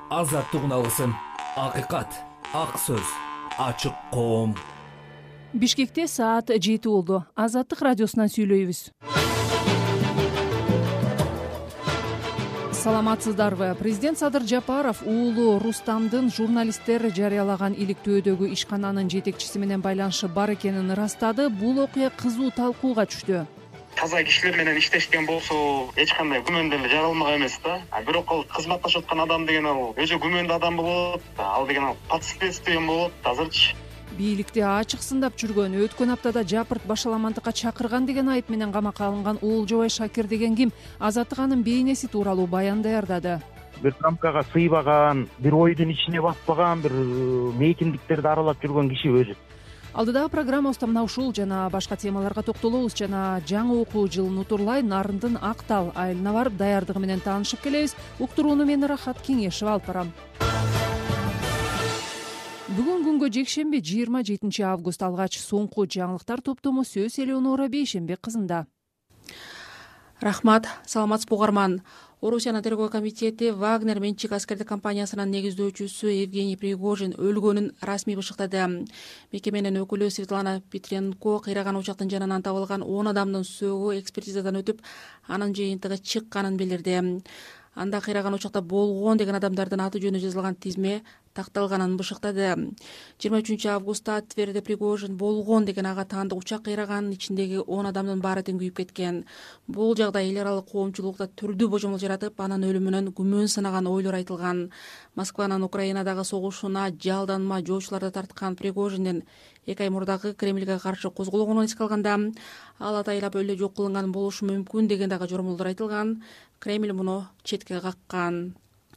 азаттык алсын, акыйкат, ак сөз, ачык коом. Бишкекте саат 7 болду. Азаттык радиосунан сүйлөйбүз. Саламатсыздарбы? Президент Садыр Жапаров уулу Рустамдын журналисттер жарыялаган иликтөөдөгү ишкананын жетекчиси менен байланышы бар экенин ырастады. Бул окуя кызуу талкууга түштү. Таза кишилер менен иштешкен болсо эч кандай күмөн деле жаралмак эмес да. Бирок ал кызматташып аткан адам деген ал өзү күмөндүү адам болот. Ал деген ал подследствием болот. Азырчы Бийликти ачык сындап жүргөн, өткөн аптада Жапырт башаламандыкка чакырган деген айып менен камакка алынган Оолжобай Шакир деген ким? Азаттык анын бейнеси тууралуу баян даярдады. Бир рамкага сыйбаган, бир ойдун ичине батпаган, бир мейкиндиктерди аралап жүргөн киши өзү. Алдыдагы программабызда мына ушул жана башка темаларга токтолобуз жана жаңы окуу жылын утурлай Нарындын Актал айылына барып даярдыгы менен таанышып келебиз. Уктурууну мен Рахат Кеңешев алып барам. Бүгүн күнгө жекшемби 27 август алгач соңку жаңылыктар топтому сөз Элеонора Бейшембек кызында. Рахмат, саламатсызбы угарман. Орусиянын тергөө комитети Вагнер менчик аскердик компаниясынын негиздөөчүсү Евгений Пригожин өлгөнүн расмий бышыктады. Мекеменин өкүлү Светлана Петренко кыйраган учактын жанынан табылган 10 адамдын сөөгү экспертизадан өтүп, анын жыйынтыгы чыкканын билдирди. Анда кыйраган учакта болгон деген адамдардын аты жөнү жазылган тизме такталганын бышыктады. 23 августта Тверде Пригожин болгон деген ага таандык учак кыйраганын ичиндеги 10 адамдын баары тең күйүп кеткен. Бул жагдай эл аралык коомчулукта түрдүү божомол жаратып, анын өлүмүнөн күмөн санаган ойлор айтылган. Москванын Украинадагы согушуна жалданма жоочуларды тарткан Пригожиндин 2 ай мурдагы Кремльге каршы козголгонун эске алганда, ал атайлап өлө жок кылынган болушу мүмкүн деген дагы жормолдор айтылган. Кремль муну четке каккан.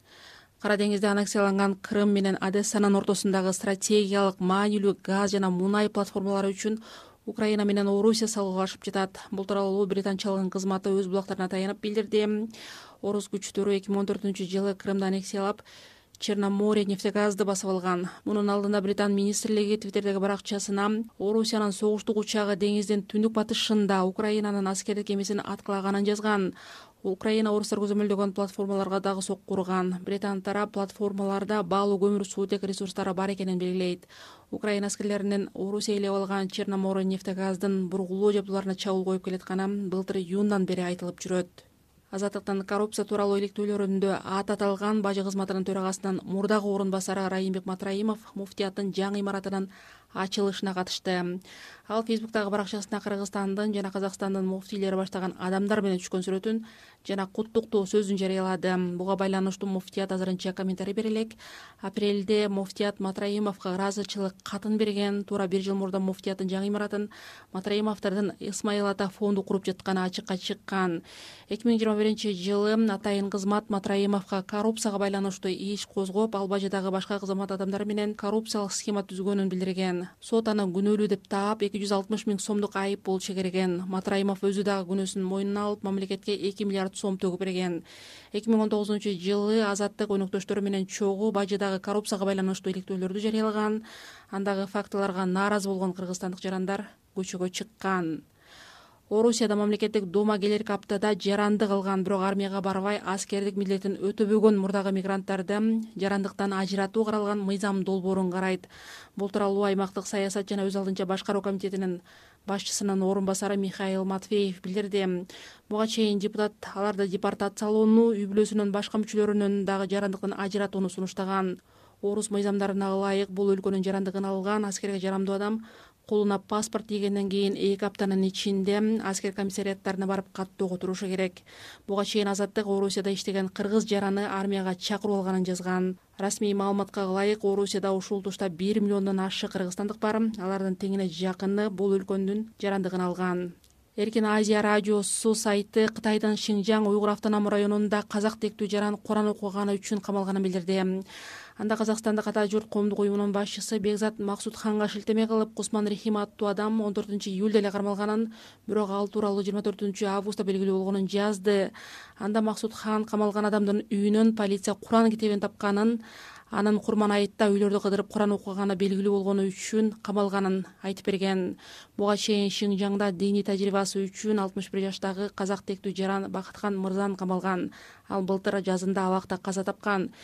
Кара деңизде аннексияланган Крым менен Одессанын ортосундагы стратегиялык маанилүү газ жана мунай платформалары үчүн Украина менен Орусия салгылашып жатат. Бул тууралуу британчалыгын кызматы өз булактарына таянып билдирди. Орус күчтөрү 2014-жылы Крымды аннексиялап, Черноморье нефтегазды басып алган. Мунун алдында Британ министрлиги Твиттердеги баракчасына Орусиянын согуштук учагы деңиздин түндүк батышында Украинанын аскердик кемесин аткылаганын жазган. Украина орустар көзөмөлдөгөн платформаларга дагы сокку урган. Британ тарап платформаларда баалуу көмүр суутек ресурстары бар экенин белгилейт. Украина аскерлеринин Орусия ээлеп алган Черноморье нефтегаздын бургулоо жабдууларына чабуул коюп келатканы былтыр июндан бери айтылып жүрөт. Азаттыктын коррупция тууралуу иликтөөлөрүндө аты аталган бажы кызматынын төрагасынын мурдагы орун басары Райымбек Матраимов муфтияттын жаңы имаратынын ачылышына катышты. Ал Фейсбуктагы баракчасына Кыргызстандын жана Казакстандын муфтийлери баштаган адамдар менен түшкөн сүрөтүн жана куттуктоо сөзүн жарыялады. Буга байланыштуу муфтият азырынча комментарий бере элек. Апрелде муфтият Матраимовго ыраазычылык катын берген. Туура 1 жыл мурда муфтияттын жаңы имаратын Матраимовдордун Исмаил Ата фонду куруп жатканы ачыкка чыккан. 2021-жылы атайын кызмат Матраимовго коррупцияга байланыштуу иш козгоп, ал бажыдагы башка кызмат адамдары менен коррупциялык схема түзгөнүн билдирген. Сот аны күнөөлүү деп таап 260 000 сомдук айып пул чегерген. Матраимов өзү дагы күнөөсүн мойнуна алып, мамлекетке 2 миллиард сом төгүп берген. 2019-жылы Азаттык өнөктөштөрү менен чогуу бажыдагы коррупцияга байланыштуу иликтөөлөрдү жарыялаган. Андагы фактыларга нааразы болгон кыргызстандык жарандар көчөгө чыккан. Орусияда мамлекеттик дума келерки аптада жарандык алган, бирок армияга барбай аскердик милдетин өтөбөгөн мурдагы мигранттарды жарандыктан ажыратуу каралган мыйзам долбоорун карайт. Бул тууралуу аймактык саясат жана өз алдынча башкаруу комитетинин башчысынын орун басары Михаил Матвеев билдирди. Буга чейин депутат аларды депортациялоону, үй бүлөсүнүн башка мүчөлөрүнүн дагы жарандыктан ажыратууну сунуштаган. Орус мыйзамдарына ылайык бул өлкөнүн жарандыгын алган аскерге жарамдуу адам колуна паспорт тийгенден кийин 2 аптанын ичинде аскер комиссариаттарына барып каттоого турушу керек. Буга чейин Азаттык Орусияда иштеген кыргыз жараны армияга чакырып алганын жазган. Расмий маалыматка ылайык Орусияда ушул тушта 1 миллиондон ашык кыргызстандык бар. Алардын теңине жакыны бул өлкөнүн жарандыгын алган. Эркин Азия радиосу сайты Кытайдын Шинжаң Уйгур автономий районунда казак тектүү жаран Куран окуганы үчүн камалганын билдирди. Анда Казакстандык Ата журт коомдук уюмунун башчысы Бекзат Максутханга шилтеме кылып, Кусман Рахим аттуу адам 14 июлда эле кармалганын, бирок ал тууралуу 24 августта белгилүү болгонун жазды. Анда Максутхан камалган адамдын үйүнөн полиция Куран китебин тапканын, анын Курман-айытта үйлөрдү кыдырып Куран окуганы белгилүү болгону үчүн камалганын айтып берген. Буга чейин Шинжаңда диний тажрыйбасы үчүн 61 жаштагы казак тектүү жаран Бакытхан Мырзан камалган. Ал былтыр жазында абакта каза тапкан.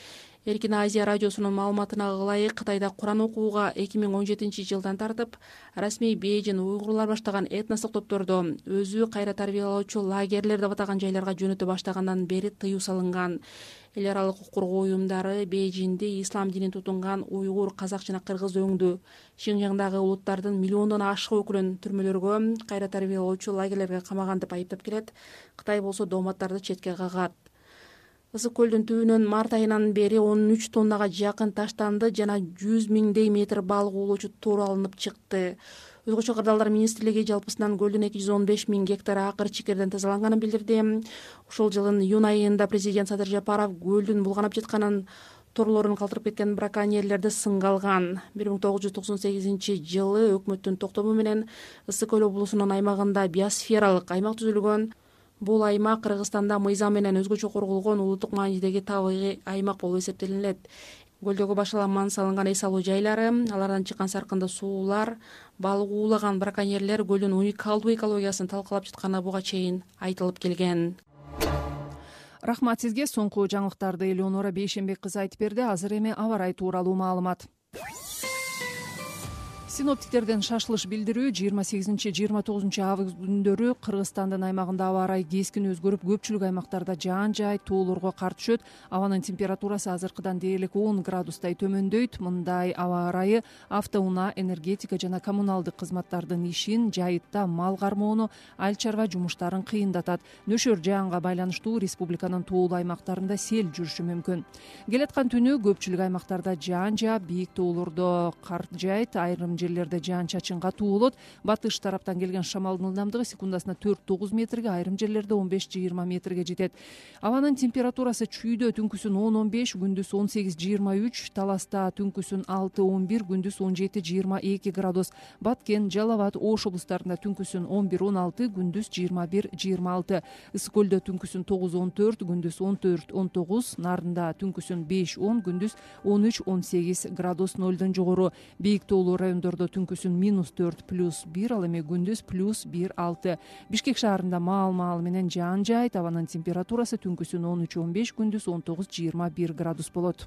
Эркин Азия радиосунун маалыматына ылайык, Кытайда Куран окууга 2017-жылдан тартып расмий Бейжин уйгурлар баштаган этностук топторду өзү кайра тарбиялоочу лагерлер деп атаган жайларга жөнөтө баштагандан бери тыюу салынган. Эл аралык укук коргоо уюмдары Бейжинди ислам динин тутунган уйгур, казак жана кыргыз өңдү Шинжаңдагы улуттардын миллиондон ашык өкүлүн түрмөлөргө, кайра тарбиялоочу лагерлерге камаган деп айыптап келет. Кытай болсо дооматтарды четке кагат. Ысык көлдүн түбүнөн март айынан бери 13 тоннага жакын таштанды жана 100 миңдей метр балык уулоочу тур алынып чыкты. Өзгөчө кырдаалдар министрлиги жалпысынан көлдүн 215 миң гектар акыр чикерден тазаланганын билдирди. Ушул жылдын июнь айында президент Садыр Жапаров көлдүн булганып жатканын, торлорун калтырып кеткен браконьерлерди сынга алган. 1998-жылы өкмөттүн токтому менен Ысык көл облусунун аймагында биосфералык аймак түзүлгөн. Бул аймак Кыргызстанда мыйзам менен өзгөчө корголгон улуттук маанидеги табигый аймак болуп эсептелинет. Көлдөгү башаламан салынган эс алуу жайлары, алардан чыккан саркынды суулар, балык уулаган браконьерлер көлдүн уникалдуу экологиясын талкалап жатканы буга чейин айтылып келген. Рахмат сизге. Соңку жаңылыктарды Элеонора Бейшенбек кызы айтып берди. Азыр эми аба ырайы тууралуу маалымат. Синоптиктерден шашылыш билдирүү 28-29 август күндөрү Кыргызстандын аймагында аба ырайы кескин өзгөрүп, көпчүлүк аймактарда жаан-жай тоолорго кар түшөт. Абанын температурасы азыркыдан дээрлик 10 градустай төмөндөйт. Мындай аба ырайы автоунаа, энергетика жана коммуналдык кызматтардын ишин, жайытта мал кармоону, айыл чарба жумуштарын кыйындатат. Нөшөр жаанга байланыштуу республиканын тоолуу аймактарында сел жүрүшү мүмкүн. Келаткан түнү көпчүлүк аймактарда жаан жаап, бийик тоолордо кар жайыт, айрым жерлерде жаан-чачынга туулот. Батыш тараптан келген шамалдын ылдамдыгы секундасына 4-9 метрге, айрым жерлерде 15-20 метрге жетет. Абанын температурасы чүйдө түнкүсүн 10-15, күндүз 18-23, Таласта түнкүсүн 6-11, күндүз 17-22 градус. Баткен, Жалал абад, Ош облустарында түнкүсүн 11-16, күндүз 21-26. Ысык көлдө түнкүсүн 9-14, күндүз 14-19, Нарында түнкүсүн 5-10, күндүз 13-18 градус. Нөлдөн жогору. Бийик тоолуу райондордо түнкүсүн -4 +1, ал эми күндүз +1-6. Бишкек шаарында маал менен жаан жайыт. Абанын температурасы түнкүсүн 13-15, күндүз 19-21 градус болот.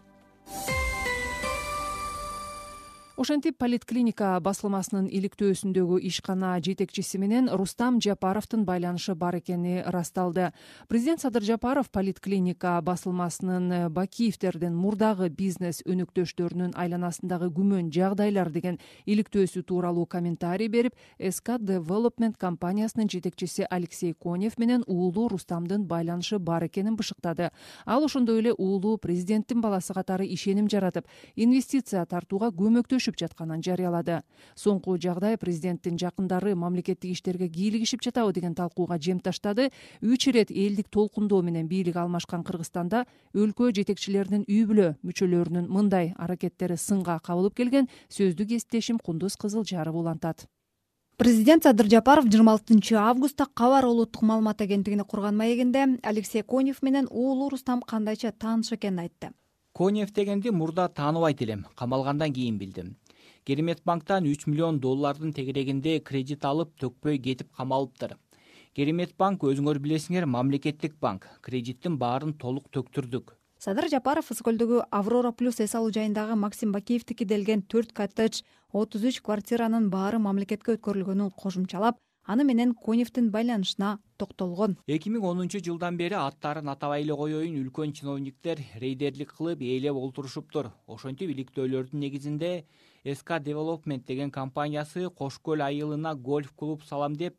Ошентип, Политклиника басылмасынын иликтөөсүндөгү ишкана жетекчиси менен Рустам Жапаровдун байланышы бар экени ырасталды. Президент Садыр Жапаров Политклиника басылмасынын Бакиевтердин мурдагы бизнес өнөктөштөрүнүн айланасындагы күмөн жагдайлар деген иликтөөсү тууралуу комментарий берип, СК Development компаниясынын жетекчиси Алексей Конев менен уулу Рустамдын байланышы бар экенин бышыктады. Ал ошондой эле уулу президенттин баласы катары ишеним жаратып, инвестиция тартууга көмөктөшүп жатканын жарыялады. Соңку жагдай президенттин жакындары мамлекеттик иштерге кийлигишип жатабы деген талкууга жем таштады. 3 ирет элдик толкундоо менен бийлик алмашкан Кыргызстанда өлкө жетекчилеринин үй бүлө мүчөлөрүнүн мындай аракеттери сынга кабылып келген. Сөздүк эстешим Кундуз Кызылжаров улантат. Президент Садыр Жапаров 26 августта Кабар улуттук маалымат агенттигине курган маегинде Алексей Конев менен уулу Рустам кандайча тааныш экенин айтты. Конев дегенди мурда тааныбайт элем, камалгандан кийин билдим. Кереметбанктан 3 миллион доллардын тегерегинде кредит алып, төкпөй кетип камалыптыр. Кереметбанк өзүңөр билесиңер мамлекеттик банк, кредиттин баарын толук төктүрдүк. Садыр Жапаров Ысык көлдөгү Аврора плюс эс алуу жайындагы Максим Бакиевдики делген 4 коттедж, 33 квартиранын баары мамлекетке өткөрүлгөнүн кошумчалап, аны менен Коневдин байланышына токтолгон. 2010 жылдан бери аттарын атабай эле коеюн, үлкөн чиновниктер рейдерлик кылып ээлеп олтурушуптур. Ошентип иликтөөлөрдүн негизинде СК Development деген компаниясы Кош көл айылына гольф клуб салам деп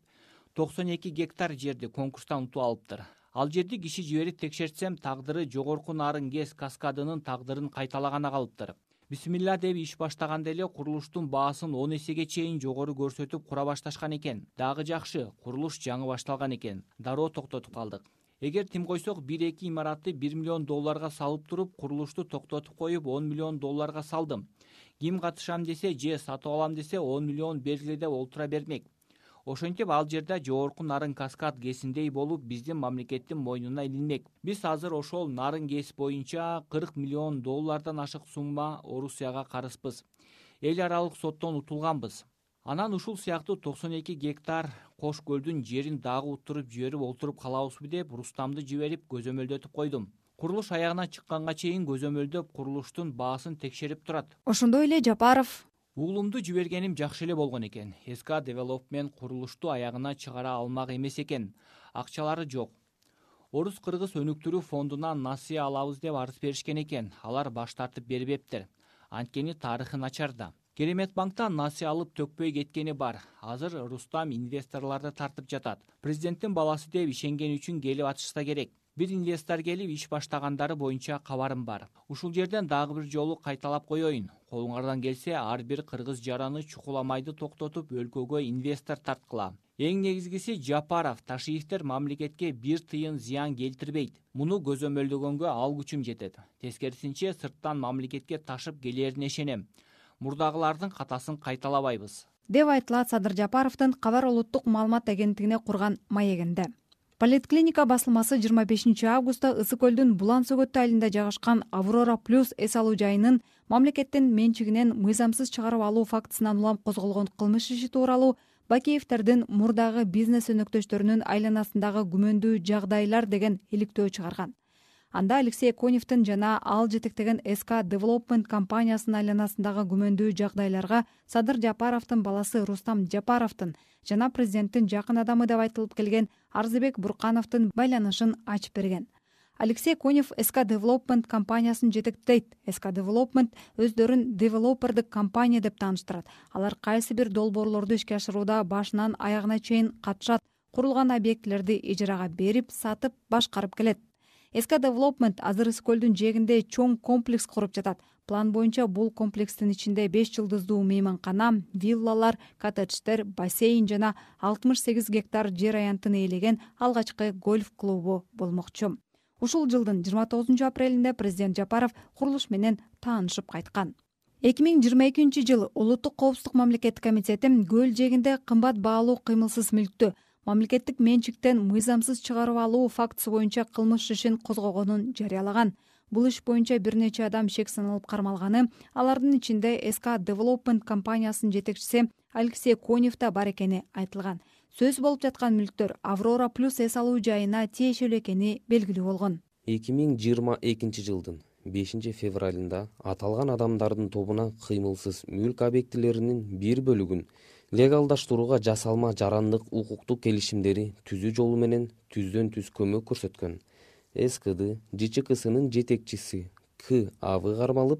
92 гектар жерди конкурстан утуп алыптыр. Ал жерди киши жиберип текшертсем, тагдыры жогорку Нарын КЭС каскадынын тагдырын кайталаганы калыптыр. Бисмилла деп иш баштаганда эле курулуштун баасын 10 эсеге чейин жогору көрсөтүп кура башташкан экен. Дагы жакшы, курулуш жаңы башталган экен. Дароо токтотуп калдык. Эгер тим койсок 1-2 имаратты 1 миллион долларга салып туруп, курулушту токтотуп коюп 10 миллион долларга салдым. Ким катышам десе же сатып алам десе 10 миллион бергиле деп олтура бермек. Ошентип ал жерде жогорку Нарын каскад кесиндей болуп биздин мамлекеттин мойнуна илинмек. Биз азыр ошол Нарын кеси боюнча 40 миллион доллардан ашык сумма Орусияга карызбыз. Эл аралык соттон утулганбыз. Анан ушул сыяктуу 92 гектар Кош көлдүн жерин дагы уттуруп жиберип олтуруп калабызбы деп Рустамды жиберип көзөмөлдөтүп койдум. Курулуш аягына чыкканга чейин көзөмөлдөп курулуштун баасын текшерип турат. Ошондой эле Жапаров Уулумду жибергеним жакшы эле болгон экен. СК Development курулушту аягына чыгара алмак эмес экен. Акчалары жок. Орус-кыргыз өнүктүрүү фондунан насыя алабыз деп арыз беришкен экен. Алар баш тартып бербептир. Анткени тарыхы начарда. Керемет банктан насыя алып төкпөй кеткени бар. Азыр Рустам инвесторлорду тартып жатат. Президенттин баласы деп ишенген үчүн келип атышса керек. Бир инвестор келип иш баштагандары боюнча кабарым бар. Ушул жерден дагы бир жолу кайталап коеюн. Колуңардан келсе, ар бир кыргыз жараны чукуламайды токтотуп өлкөгө инвестор тарткыла. Эң негизгиси Жапаров, Ташиевдер мамлекетке бир тыйын зыян келтирбейт. Муну көзөмөлдөгөнгө ал күчүм жетет. Тескерисинче сырттан мамлекетке ташып келерине ишенем. Мурдагылардын катасын кайталабайбыз, деп айтылат Садыр Жапаровдун Кабар улуттук маалымат агенттигине курган маегинде. Политклиника басылмасы 25 августта Ысык көлдүн Булан Сөгөттү айылында жайгашкан Аврора Плюс эс алуу жайынын мамлекеттин менчигинен мыйзамсыз чыгарып алуу фактысынан улам козголгон кылмыш иши тууралуу Бакиевдердин мурдагы бизнес өнөктөштөрүнүн айланасындагы күмөндүү жагдайлар деген иликтөө чыгарган. Анда Алексей Коневдин жана ал жетектеген СК Development компаниясынын айланасындагы күмөндүү жагдайларга Садыр Жапаровдун баласы Рустам Жапаровдун жана президенттин жакын адамы деп айтылып келген Арзыбек Буркановдун байланышын ачып берген. Алексей Конев СК Development компаниясын жетектейт. СК Development өздөрүн девелопердик компания деп тааныштырат. Алар кайсы бир долбоорлорду ишке ашырууда башынан аягына чейин катышат, курулган объектилерди ижарага берип, сатып, башкарып келет. СК Development азыр Ысык көлдүн жээгинде чоң комплекс куруп жатат. План боюнча бул комплекстин ичинде 5 жылдыздуу мейманкана, виллалар, коттедждер, бассейн жана 68 гектар жер аянтын ээлеген алгачкы гольф клубу болмокчу. Ушул жылдын 29 апрелинде президент Жапаров курулуш менен таанышып кайткан. 2022 жыл Улуттук коопсуздук мамлекеттик комитети көл жээгинде кымбат баалуу кыймылсыз мүлктү мамлекеттик менчиктен мыйзамсыз чыгарып алуу фактысы боюнча кылмыш ишин козгогонун жарыялаган. Бул иш боюнча бир нече адам шек саналып кармалганы, алардын ичинде СК Development компаниясынын жетекчиси Алексей Конев да бар экени айтылган. Сөз болуп жаткан мүлктөр Аврора Плюс эс алуу жайына тиешелүү экени белгилүү болгон. 2022 жылдын 5 февралында аталган адамдардын тобуна кыймылсыз мүлк объектилеринин бир бөлүгүн легалдаштырууга жасалма жарандык укуктук келишимдери түзүү жолу менен түздөн түз көмөк көрсөткөн. СКД ЖЧКсынын жетекчиси К. Авы кармалып,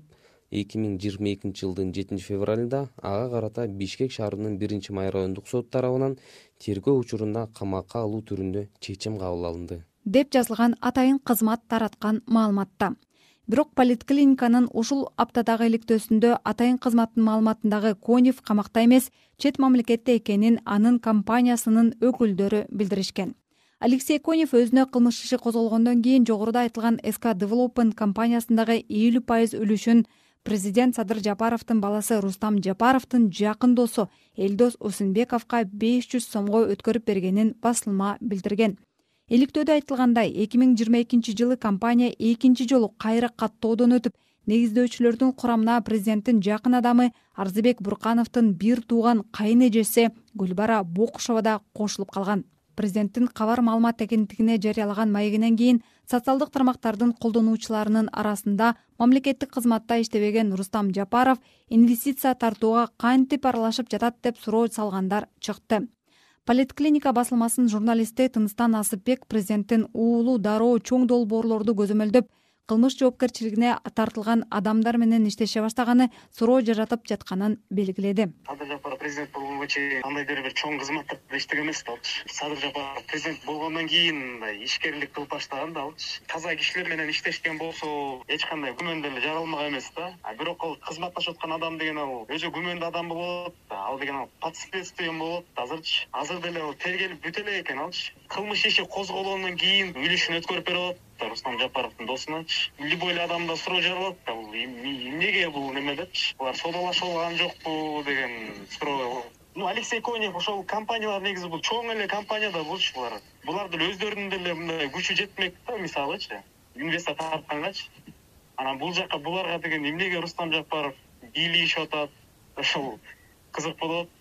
2022 жылдын 7 февралында ага карата Бишкек шаарынын 1-Май райондук соту тарабынан тергөө учурунда камакка алуу түрүндө чечим кабыл алынды, деп жазылган атайын кызмат тараткан маалыматта. Бирок политклиниканын ушул аптадагы иликтөөсүндө атайын кызматтын маалыматындагы Конев камакта эмес, чет мамлекетте экенин анын компаниясынын өкүлдөрү билдиришкен. Алексей Конев өзүнө кылмыш иши козголгондон кийин жогоруда айтылган СК Development компаниясындагы 50% үлүшүн президент Садыр Жапаровдун баласы Рустам Жапаровдун жакын досу Элдос Усунбековго 500 сомго өткөрүп бергенин басылма билдирген. Иликтөөдө айтылгандай, 2022 жылы компания экинчи жолу кайра каттоодон өтүп, негиздөөчүлөрдүн курамына президенттин жакын адамы Арзыбек Буркановдун бир тууган кайын эжеси Гүлбара Бокушова да кошулуп калган. Президенттин Кабар маалымат агенттигине жарыялаган маегинен кийин социалдык тармактардын колдонуучуларынын арасында мамлекеттик кызматта иштебеген Рустам Жапаров инвестиция тартууга кантип аралашып жатат деп суроо салгандар чыкты. Политклиника басылмасынын журналисти Тыныстан Асыпбек президенттин уулу дароо чоң долбоорлорду көзөмөлдөп, кылмыш жоопкерчилигине тартылган адамдар менен иштеше баштаганы суроо жаратып жатканын белгиледи. Садыр Жапаров президент болгонго чейин андай бир чоң кызматтарда иштеген эмес да алчы. Садыр Жапаров президент болгондон кийин мындай ишкерлик кылып баштаган да алчы. Таза кишилер менен иштешкен болсо, эч кандай күмөн деле жаралмак эмес да. Бирок ал кызматташып аткан адам деген ал өзү күмөндүү адам болот. Ал деген ал подследствие болот. Азыр деле ал тергелип бүтө элек экен алчы. Кылмыш иши козголгондон кийин үлүшүн өткөрүп берип атат. Рустам Жапаровдун досуначы. Любой эле адамда суроо жаралат да, бул эмнеге бул неме депчи. Булар содалашып алган жокпу деген суроо. Алексей Конев ошол компаниялар негизи бул чоң эле компания да болчу булар. Булар деле өздөрүнүн деле мындай күчү жетмек да, мисалычы. Инвестор тарткангачы. Анан бул жакка буларга деген эмнеге Рустам Жапаров бийлигишип атат, ошол кызык болот да.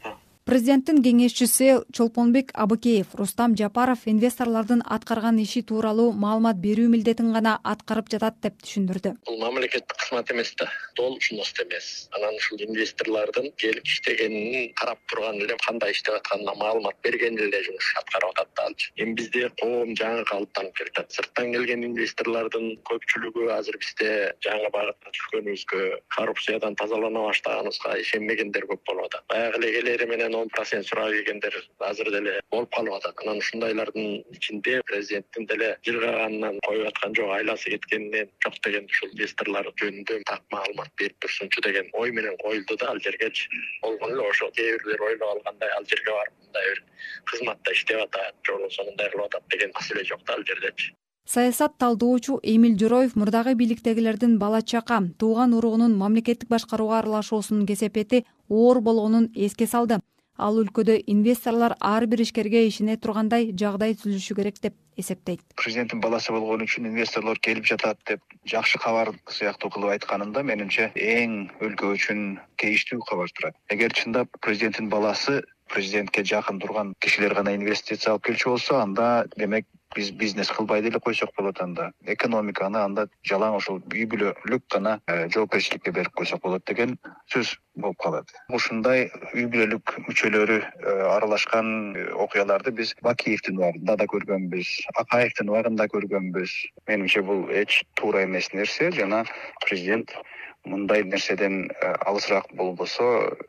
Президенттин кеңешчиси Чолпонбек Абыкеев Рустам Жапаров инвесторлордун аткарган иши тууралуу маалымат берүү милдетин гана аткарып жатат деп түшүндүрдү. Бул мамлекеттик кызмат эмес да, должност эмес. Анан ушул инвесторлордун келип иштегенин карап турган эле, кандай иштеп атканына маалымат берген эле жумуш аткарып атат да. Эми бизде коом жаңы калыптанып келатат. Сырттан келген инвесторлордун көпчүлүгү азыр бизде жаңы багытта түшкөнүбүзгө, коррупциядан тазалана баштаганыбызга ишенмегендер көп болуп атат. Баягы эле келери менен 10% сурап келгендер азыр деле болуп калып атат. Анан ушундайлардын ичинде президенттин деле жылгаганынан коюп аткан жок, айласы кеткенинен жок деген ушул инвесторлор жөнүндө так маалымат берип турсунчу деген ой менен коюлду да. Ал жергечи болгон эле ошо кээ бирлер ойлоп алгандай ал жерге барып мындай бир кызматта иштеп атат, же болбосо мындай кылып атат деген маселе жок да ал жердечи. Саясат талдоочу Эмил Жороев мурдагы бийликтегилердин бала чака, тууган уругунун мамлекеттик башкарууга аралашуусунун кесепети оор болгонун эске салды. Ал өлкөдө инвесторлор ар бир ишкерге ишене тургандай жагдай түзүлүшү керек деп эсептейт. Президенттин баласы болгон үчүн инвесторлор келип жатат деп жакшы кабар сыяктуу кылып айтканында менимче эң өлкө үчүн кейиштүү кабар турат. Эгер чындап президенттин баласы президентке жакын турган кишилер гана инвестиция алып келчү болсо, анда демек биз бизнес кылбай деле койсок болот. Анда экономиканы анда жалаң ошол үй бүлөлүк гана жоопкерчиликке берип койсок болот деген сөз болуп калат. Ушундай үй бүлөлүк мүчөлөрү аралашкан окуяларды биз Бакиевдин убагында да көргөнбүз, Акаевдин убагында көргөнбүз. Менимче бул эч туура эмес нерсе жана президент мындай нерседен алысыраак болбосо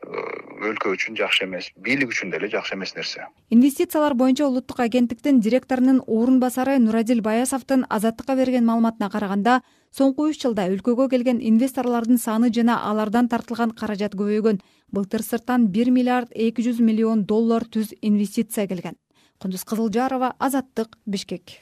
өлкө үчүн жакшы эмес, бийлик үчүн деле жакшы эмес нерсе. Инвестициялар боюнча улуттук агенттиктин директорунун орун басары Нурадил Баясовдун Азаттыкка берген маалыматына караганда, соңку 3 жылда өлкөгө келген инвесторлордун саны жана алардан тартылган каражат көбөйгөн. Былтыр сырттан 1 миллиард 200 миллион доллар түз инвестиция келген. Кундуз Кызылжарова, Азаттык, Бишкек.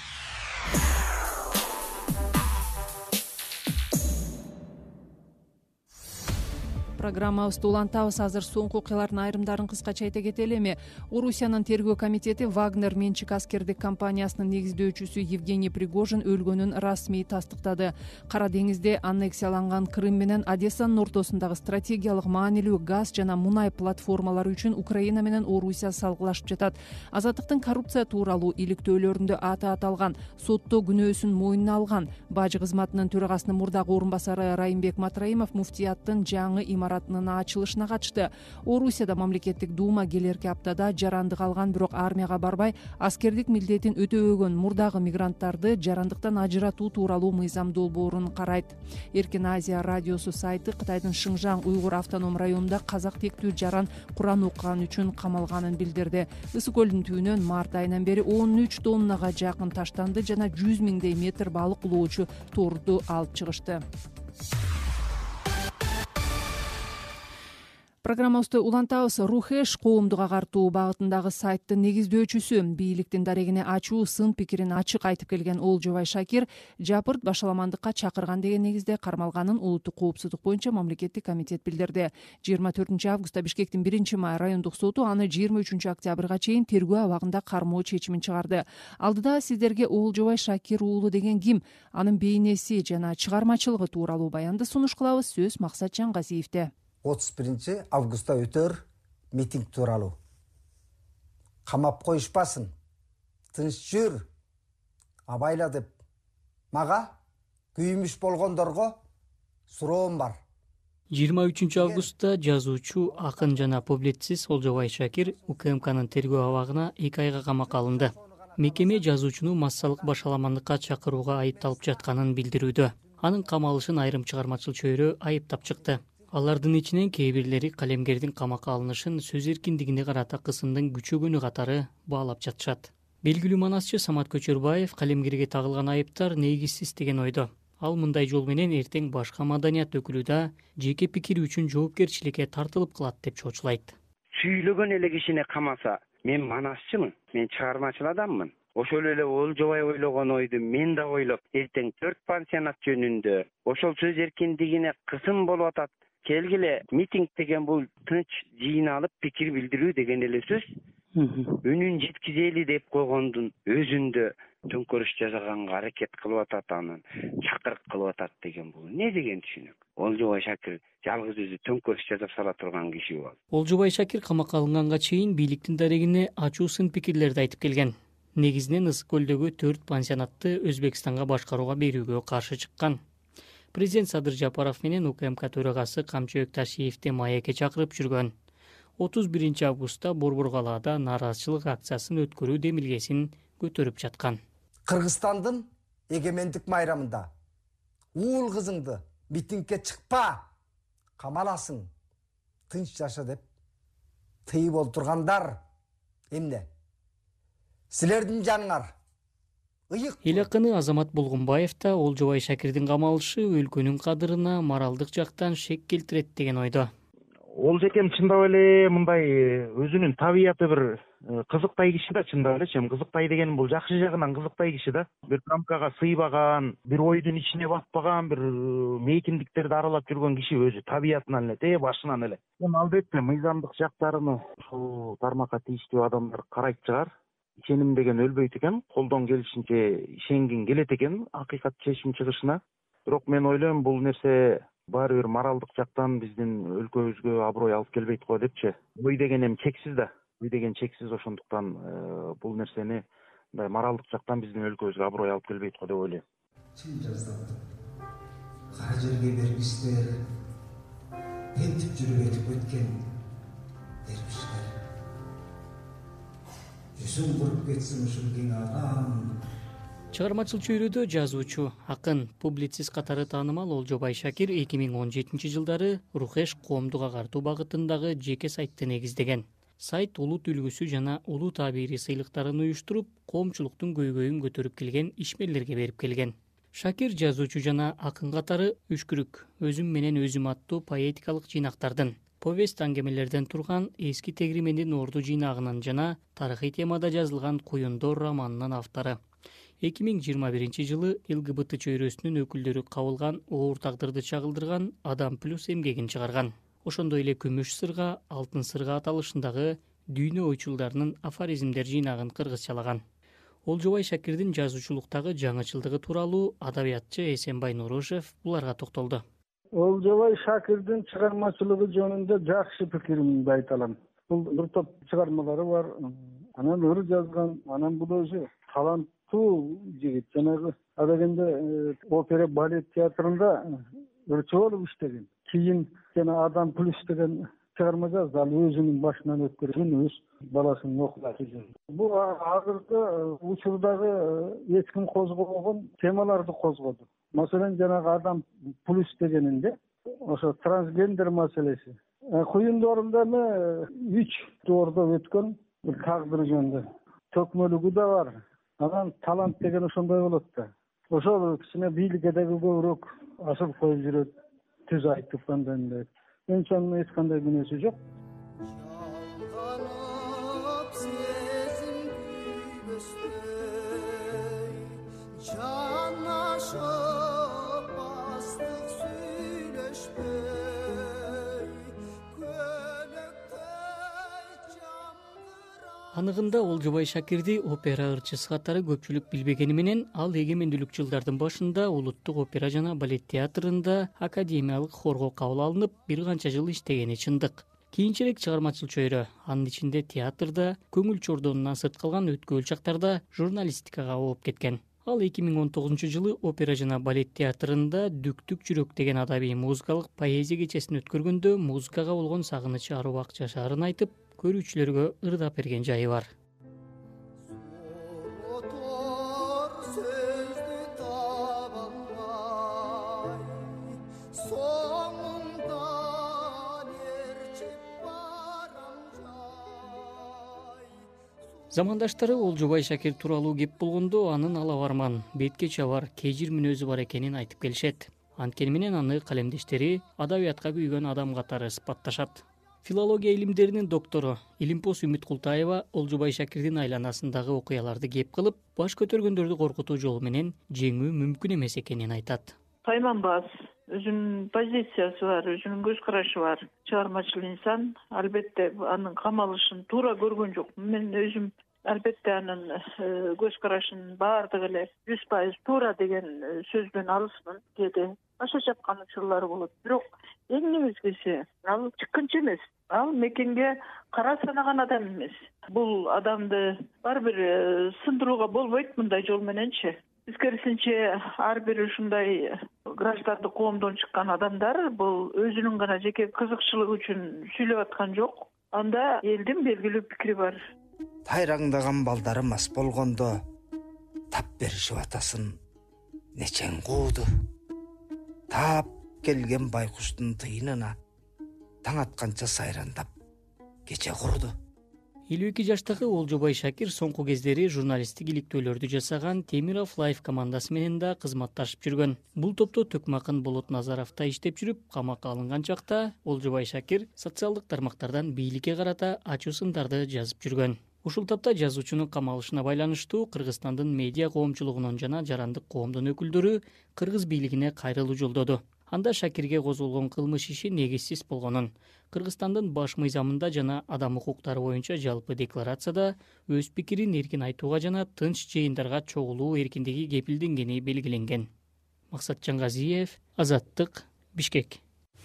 Программабызды улантабыз. Азыр соңку окуялардын айрымдарын кыскача айта кетели эми. Орусиянын тергөө комитети Вагнер менчик аскердик компаниясынын негиздөөчүсү Евгений Пригожин өлгөнүн расмий тастыктады. Кара деңизде аннексияланган Крым менен Одессанын ортосундагы стратегиялык маанилүү газ жана мунай платформалары үчүн Украина менен Орусия салгылашып жатат. Азаттыктын коррупция тууралуу иликтөөлөрүндө аты аталган, сотто күнөөсүн мойнуна алган бажы кызматынын төрагасынын мурдагы орун басары Райымбек Матраимов муфтияттын жаңы имаратынын ачылышына катышты. Орусияда мамлекеттик дума келерки аптада жарандык алган, бирок армияга барбай аскердик милдетин өтөбөгөн мурдагы мигранттарды жарандыктан ажыратуу тууралуу мыйзам долбоорун карайт. Эркин Азия радиосу сайты Кытайдын Шыңжаң уйгур автоном районунда казак тектүү жаран Куран окуган үчүн камалганын билдирди. Ысык көлдүн түбүнөн март айынан бери 13 тоннага жакын таштанды жана 100 миңдей метр балык улоочу торду алып чыгышты. Программабызды улантабыз. Рухеш коомдук агартуу багытындагы сайттын негиздөөчүсү, бийликтин дарегине ачуу сын пикирин ачык айтып келген Олжобай Шакир Жапырт башаламандыкка чакырган деген негизде кармалганын улуттук коопсуздук боюнча мамлекеттик комитет билдирди. 24 августта Бишкектин 1-май райондук соту аны 23 октябрга чейин тергөө абагында кармоо чечимин чыгарды. Алдыда сиздерге Олжобай Шакир уулу деген ким, анын бейнеси жана чыгармачылыгы тууралуу баянды сунуш кылабыз. Сөз Максат Жангазиевде. 31 августта өтөр митинг тууралуу. Камап коюшпасын, тыныч жүр, абайла деп мага күйүмүш болгондорго суроом бар. 23 августта жазуучу, акын жана публицист Олжобай Шакир УКМКнын тергөө абагына 2 айга камакка алынды. Мекеме жазуучуну массалык башаламандыкка чакырууга айыпталып жатканын билдирүүдө. Анын камалышын айрым чыгармачыл чөйрө айыптап чыкты. Алардын ичинен кээ бирлери калемгердин камакка алынышын сөз эркиндигине карата кысымдын күчөгөнү катары баалап жатышат. Белгилүү манасчы Самат Көчөрбаев калемгерге тагылган айыптар негизсиз деген ойдо. Ал мындай жол менен эртең башка маданият өкүлү да жеке пикири үчүн жоопкерчиликке тартылып калат деп чоочулайт. Сүйлөгөн эле кишини камаса, мен манасчымын, мен чыгармачыл адаммын. Ошол эле Олжобай ойлогон ойду мен да ойлоп, эртең 4 пансионат жөнүндө ошол сөз эркиндигине кысым болуп атат. Келгиле, митинг деген бул тынч жыйналып пикир билдирүү деген эле сөз. үнүн жеткизели деп койгондун өзүндө төңкөрүш жасаганга аракет кылып атат, анан чакырык кылып атат деген бул эмне деген түшүнүк? Олжобай Шакир жалгыз өзү төңкөрүш жасап сала турган киши болот. Олжобай Шакир камакка алынганга чейин бийликтин дарегине ачуу сын пикирлерди айтып келген. Негизинен Ысык көлдөгү 4 пансионатты Өзбекстанга башкарууга берүүгө каршы чыккан. Президент Садыр Жапаров менен УКМК төрагасы Камчы Өкташиевди маекке чакырып жүргөн. 31 августта Борбор калаада нааразычылык акциясын өткөрүү демилгесин көтөрүп жаткан. Кыргызстандын эгемендик майрамында уул кызыңды митингге чыкпа, камаласың, тынч жаша деп тыйып олтургандар эмне? Силердин жаныңар ыйык. Эл акыны Азамат Болгунбаев да Олжобай Шакирдин камалышы өлкөнүн кадырына моралдык жактан шек келтирет деген ойдо. Олжекем чындап эле мындай өзүнүн табияты бир кызыктай киши да, чындап эле. Кызыктай деген бул жакшы жагынан кызыктай киши да. Бир рамкага сыйбаган, бир ойдун ичине батпаган, бир мейкиндиктерди аралап жүргөн киши өзү табиятынан эле, башынан эле. Албетте мыйзамдык жактарыны ушул тармакка тийиштүү адамдар карайт чыгар. Ишеним деген өлбөйт экен, колдон келишинче ишенгин келет экен акыйкат чечим чыгышына. Бирок мен ойлойм бул нерсе баары бир моралдык жактан биздин өлкөбүзгө аброй алып келбейт го депчи. Ой деген эми чексиз да. Ой деген чексиз, ошондуктан бул нерсени мындай моралдык жактан биздин өлкөбүзгө аброй алып келбейт го деп ойлойм. Чын жаздап кара жерге бергичтер, тентип жүрүп өтүп кеткен дербиштер. Жүзүң куруп кетсин ушул кең адам. Чыгармачыл чөйрөдө жазуучу, акын, публицист катары таанымал Олжобай Шакир 2017 жылдары Рухеш коомдук агартуу багытындагы жеке сайтты негиздеген. Сайт улут үлгүсү жана улуу табири сыйлыктарын уюштуруп, коомчулуктун көйгөйүн көтөрүп келген ишмерлерге берип келген. Шакир жазуучу жана акын катары Үшкүрүк, өзүм менен өзүм аттуу поэтикалык жыйнактардын, повесть аңгемелерден турган Эски тегримендин орду жыйнагынын жана тарыхый темада жазылган Куюндор романынын автору. 2021 жылы ЛГБТ чөйрөсүнүн өкүлдөрү кабылган оор тагдырды чагылдырган Адам плюс эмгегин чыгарган. Ошондой эле Күмүш сырга, Алтын сырга аталышындагы дүйнө ойчулдарынын афоризмдер жыйнагын кыргызчалаган. Олжобай Шакирдин жазуучулуктагы жаңычылдыгы тууралуу адабиятчы Эсенбай Нурушев буларга токтолду. Олжобай Шакирдин чыгармачылыгы жөнүндө жакшы пикиримди айта алам. Бул бир топ чыгармалары бар. Анан ыр жазган, анан бул өзү таланттуу жигит. Жанагы адегенде опера балет театрында өрчө болуп иштеген. Кийин жана Адам плюс деген чыгарма жазды. Ал өзүнүн башынан өткөргөн өз баласынын окуясы жөнүндө. Бул азыркы учурдагы эч ким козгобогон темаларды козгоду. Маселен жанагы Адам плюс дегенинде ошо трансгендер маселеси. Куюндорунда 3 тоордо өткөн тагдыр жөнүндө төкмөлүгү да бар. Анан талант деген ошондой болот да. Ошол кичине бийликке дагы көбүрөөк асыл коюп жүрөт. Түз айтып кандай. Мен чоң эч кандай күнөөсү жок. Анығында Олжобай Шакирди опера ырчысы катары көпчүлүк билбегени менен, ал эгемендүүлүк жылдардын башында Улуттук опера жана балет театрында академиялык хорго кабыл алынып, бир канча жыл иштегени чындык. Кийинчерээк чыгармачыл чөйрө, анын ичинде театрда, көңүл чордонунан сырт калган өткөл чактарда журналистикага ооп кеткен. Ал 2019 жылы опера жана балет театрында Дүктүк жүрөк деген адабий музыкалык поэзия кечесин өткөргөндө музыкага болгон сагынычы арубак жашаарын айтып, көрүүчүлөргө ырдап берген жайы бар. Замандаштары Олжобай Шакир тууралуу кеп болгондо анын алабарман, бетке чабар, кежир мүнөзү бар экенин айтып келишет. Анткени менен аны калемдештери адабиятка күйгөн адам катары сыпатташат. Филология илимдеринин доктору Илимпос Үмүт Култаева Олжобай Шакирдин айланасындагы окуяларды кеп кылып, баш көтөргөндөрдү коркутуу жолу менен жеңүү мүмкүн эмес экенин айтат. Тайманбас, өзүнүн позициясы бар, өзүнүн көз карашы бар. Чыгармачыл инсан, албетте анын камалышын туура көргөн жокмун. Мен өзүм албетте анын көз карашынын баардыгы эле 100% туура деген сөздөн алысмын. Кээде аша чапкан учурлары болот. Бирок эң негизгиси ал чыккынчы эмес. Ал мекенге кара санаган адам эмес. Бул адамды ар бир сындырууга болбойт мындай жол мененчи. Тескерисинче ар бир ушундай граждандык коомдон чыккан адамдар бул өзүнүн гана жеке кызыкчылыгы үчүн сүйлөп аткан жок. Анда элдин белгилүү пикири бар. Тайраңдаган балдары мас болгондо тап беришип атасын нечең кууду. Таап келген байкуштун тыйынына таң атканча сайрандап кече курду. 52 жаштагы Олжобай Шакир соңку кездери журналисттик иликтөөлөрдү жасаган Темиров Лайф командасы менен да кызматташып жүргөн. Бул топто Төкмакын Болот Назаровда иштеп жүрүп, камакка алынган чакта Олжобай Шакир социалдык тармактардан бийликке карата ачуу сындарды жазып жүргөн. Ушул тапта жазуучунун камалышына байланыштуу Кыргызстандын медиа коомчулугунун жана жарандык коомдун өкүлдөрү кыргыз бийлигине кайрылуу жолдоду. Анда Шакирге козголгон кылмыш иши негизсиз болгонун, Кыргызстандын баш мыйзамында жана адам укуктары боюнча жалпы декларацияда өз пикирин эркин айтууга жана тынч жыйындарга чогулуу эркиндиги кепилденгени белгиленген. Максат Жаңгазиев, Азаттык, Бишкек.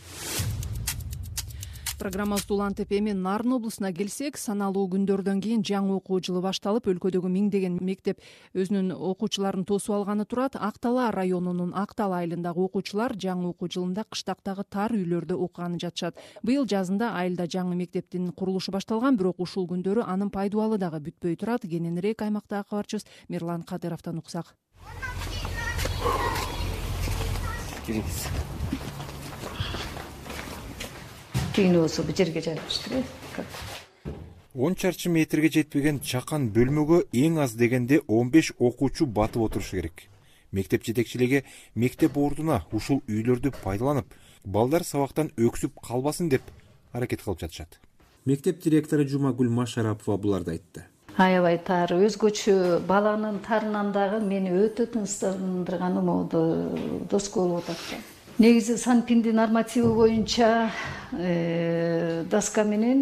Программабызды Улан Тепе менен Нарын облусуна келсек, саналуу күндөрдөн кийин жаңы окуу жылы башталып, өлкөдөгү миңдеген мектеп өзүнүн окуучуларын тосуп алганы турат. Ак-Талаа районунун Ак-Талаа айылындагы окуучулар жаңы окуу жылында кыштактагы тар үйлөрдө окуганы жатышат. Быйыл жазында айылда жаңы мектептин курулушу башталган, бирок ушул күндөрү анын пайдубалы дагы бүтпөй турат. Кененирээк аймактагы кабарчыбыз Мирлан Кадыровдон уксак. Болсо бу жерге жайгаштырып. 10 чарчы метрге жетпеген чакан бөлмөгө эң аз дегенде 15 окуучу батып отурушу керек. Мектеп жетекчилиги мектеп ордуна ушул үйлөрдү пайдаланып, балдар сабактан өксүп калбасын деп аракет кылып жатышат. Мектеп директору Жумагүл Машарапова буларды айтты. Аябай тар, өзгөчө баланын тарынан дагы мени өтө тынчтандырганы моду доска болуп атат. Негизи санпиндин нормативи боюнча доска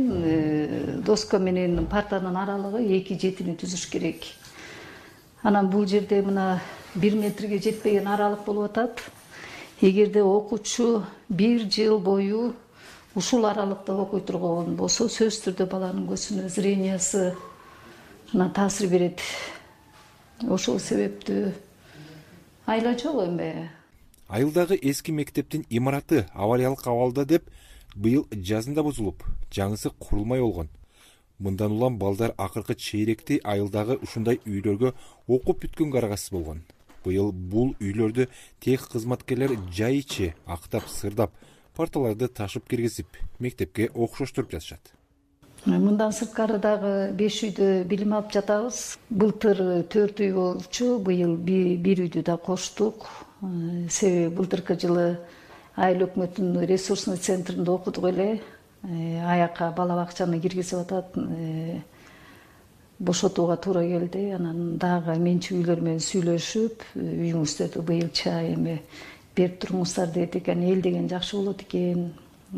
менен партанын аралыгы 2,7 түзүш керек. Анан бул жерде мына 1 метрге жетпеген аралык болуп атат. Эгерде окуучу 1 жыл бою ушул аралыкта окуй турган болсо, сөзсүз түрдө баланын көзүнө зрениясы таасир берет. Ошол себептүү айла жок эми. Айылдагы эски мектептин имараты авариялык абалда деп быйыл жазында бузулуп, жаңысы курулмай болгон. Мындан улам балдар акыркы чейректи айылдагы ушундай үйлөргө окуп бүткөнгө аргасыз болгон. Быйыл бул үйлөрдү тех кызматкерлер жай ичи актап, сырдап, парталарды ташып киргизип, мектепке окшоштуруп жатышат. Мындан сырткары дагы 5 үйдө билим алып жатабыз. Былтыр 4 үй болчу, быйыл 1 үйдү да коштук. Себеби былтыркы жылы айыл өкмөтүнүн ресурсный центринде окудук эле. Аякка бала бакчаны киргизип атат. Бошотууга туура келди. Анан дагы менчик үйлөр менен сүйлөшүп, үйүңүздөрдү быйылча эми берип туруңуздар дедик. Эл деген жакшы болот экен,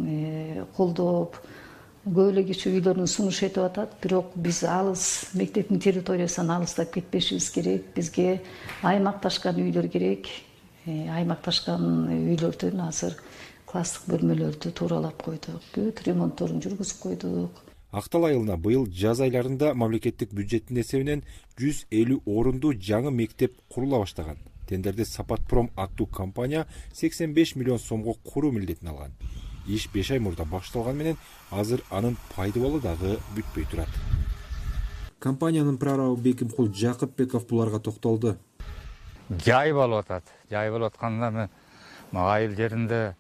колдоп көп эле киши үйлөрүн сунуш этип атат. Бирок биз алыс мектептин территориясынан алыстап кетпешибиз керек. Бизге аймакташкан үйлөр керек. Аймакташкан үйлөрдөн азыр класстык бөлмөлөрдү тууралап койдук. Бүт ремонтторун жүргүзүп койдук. Ак-Талаа айылына быйыл жаз айларында мамлекеттик бюджеттин эсебинен 150 орунду жаңы мектеп курула баштаган. Тендерде Сапатпром аттуу компания 85 миллион сомго куруу милдетин алган. Иш 5 ай мурда башталган менен азыр анын пайдубалы дагы бүтпөй турат. Компаниянын прорабы Бекимкул Жакыпбеков буларга токтолду. Жай болуп атат. Жай болуп атканда айыл жеринде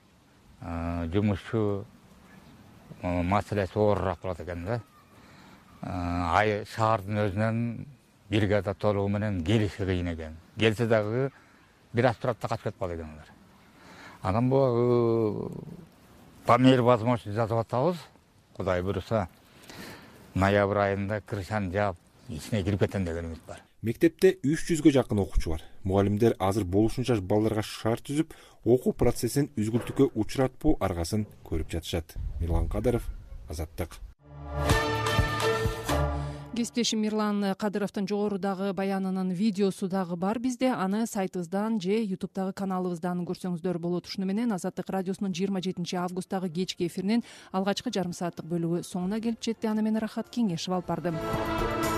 жумушчу маселеси оорураак болот экен да. Шаардын өзүнөн бригада толугу менен келиши кыйын экен. Келсе дагы бир аз турат да качып кетип калат экен алар. Анан бул по мере возможности жазып атабыз. Кудай буюрса, ноябрь айында крышаны жаап, ичине кирип кетем деген үмүт бар. Мектепте 300гө жакын окуучу бар. мугалимдер азыр болушунча балдарга шарт түзүп, окуу процессин үзгүлтүккө учуратпоо аргасын көрүп жатышат. Мирлан Кадыров, Азаттык. Кесиптешим Мирлан Кадыровдун жогорудагы баянынын видеосу дагы бар бизде. Аны сайтыбыздан же YouTube'дагы каналыбыздан көрсөңүздөр болот. Ушуну менен Азаттык радиосунун 27 августтагы кечки эфиринин алгачкы жарым сааттык бөлүгү соңуна келип жетти. Аны мен Рахат Кеңешев алып бардым.